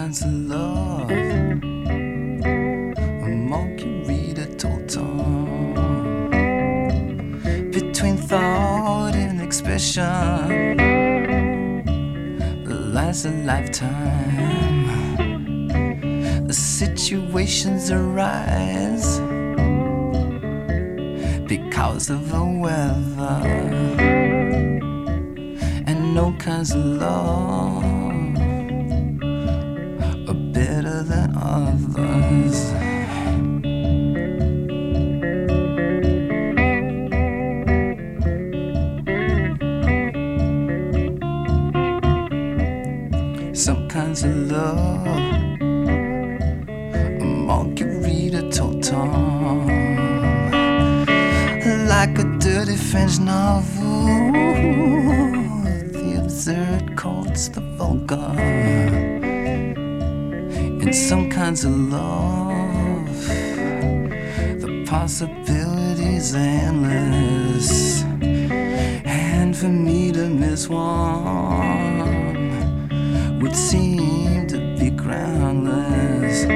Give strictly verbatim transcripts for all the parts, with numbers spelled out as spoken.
kinds of love. A margarita told between thought and expression lies a lifetime. The situations arise because of the weather, and no kinds of love are better than others. Some kinds of love, a margarita told like a dirty French novel. The absurd courts the vulgar. In some kinds of love, the possibilities endless, and for me to miss one would seem to be groundless.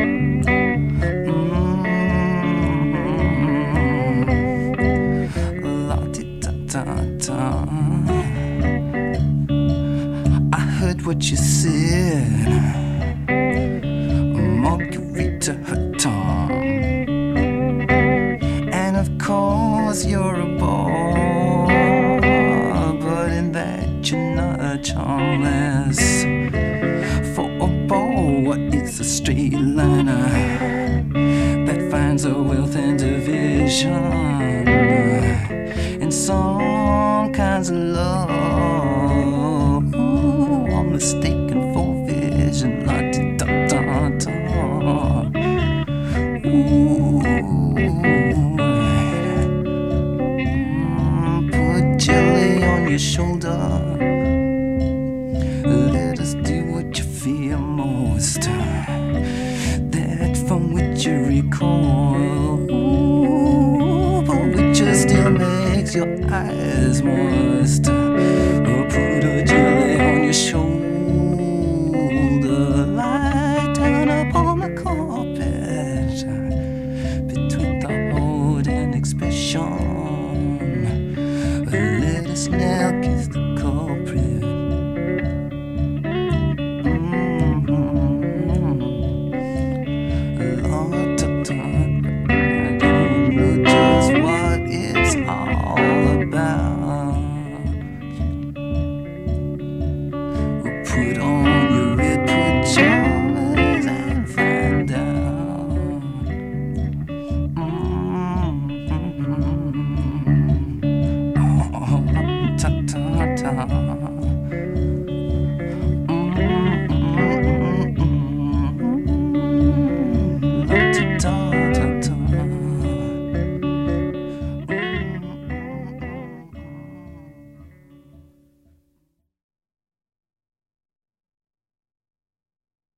I heard what you said, margarita her tongue, and of course you're a bore, but in that you're not charmless. For a bore, it's a straight liner that finds a wealth and division. And some kinds of love are mistaken for vision. La di da da da. Ooh. Mm, put jelly on your shoulder. Let us do what you fear most. That from which you recoil, ooh, but which you still makes your eyes moist. Or put a jelly on your shoulder, lie down upon the carpet between thought and expression. Let us now kiss the culprit. Mm-hmm. Lord, I don't know just what it's all about. We'll put on